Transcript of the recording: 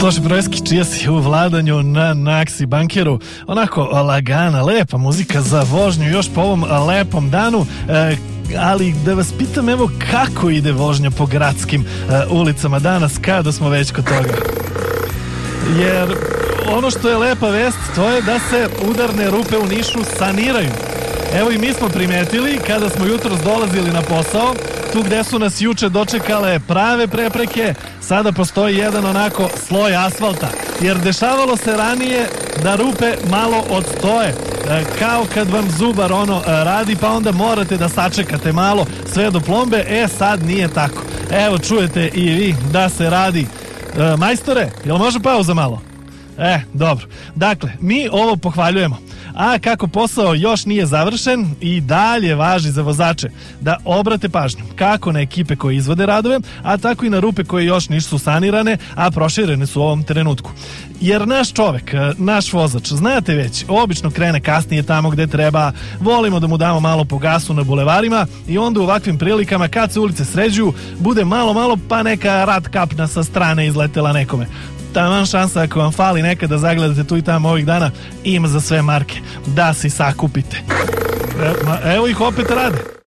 Slušaj, Brojski, čija si u vladanju na Naksi Bankeru, onako lagana, lepa muzika za vožnju još po ovom lepom danu, ali da vas pitam, evo, kako ide vožnja po gradskim ulicama danas, kada smo već kod toga? Jer ono što je lepa vest, to je da se udarne rupe u Nišu saniraju. Evo, i mi smo primetili kada smo jutros dolazili na posao, tu gde su nas juče dočekale prave prepreke, sada postoji jedan onako sloj asfalta, jer dešavalo se ranije da rupe malo odstoje, kao kad vam zubar radi, pa onda morate da sačekate malo sve do plombe. Sad nije tako. Evo, čujete i vi da se radi. Majstore, jel može pauza malo? Dobro. Dakle, mi ovo pohvaljujemo. A kako posao još nije završen, i dalje važi za vozače da obrate pažnju kako na ekipe koje izvode radove, a tako i na rupe koje još nisu sanirane, a proširene su u ovom trenutku. Jer naš čovek, naš vozač, znate već, obično krene kasnije tamo gde treba, volimo da mu damo malo po gasu na bulevarima i onda u ovakvim prilikama kad se ulice sređuju, bude malo pa neka rat kapna sa strane izletela nekome. Taman šansa ako vam fali nekada zagledate tu i tamo ovih dana, ima za sve marke da si sakupite. Evo ih opet rade.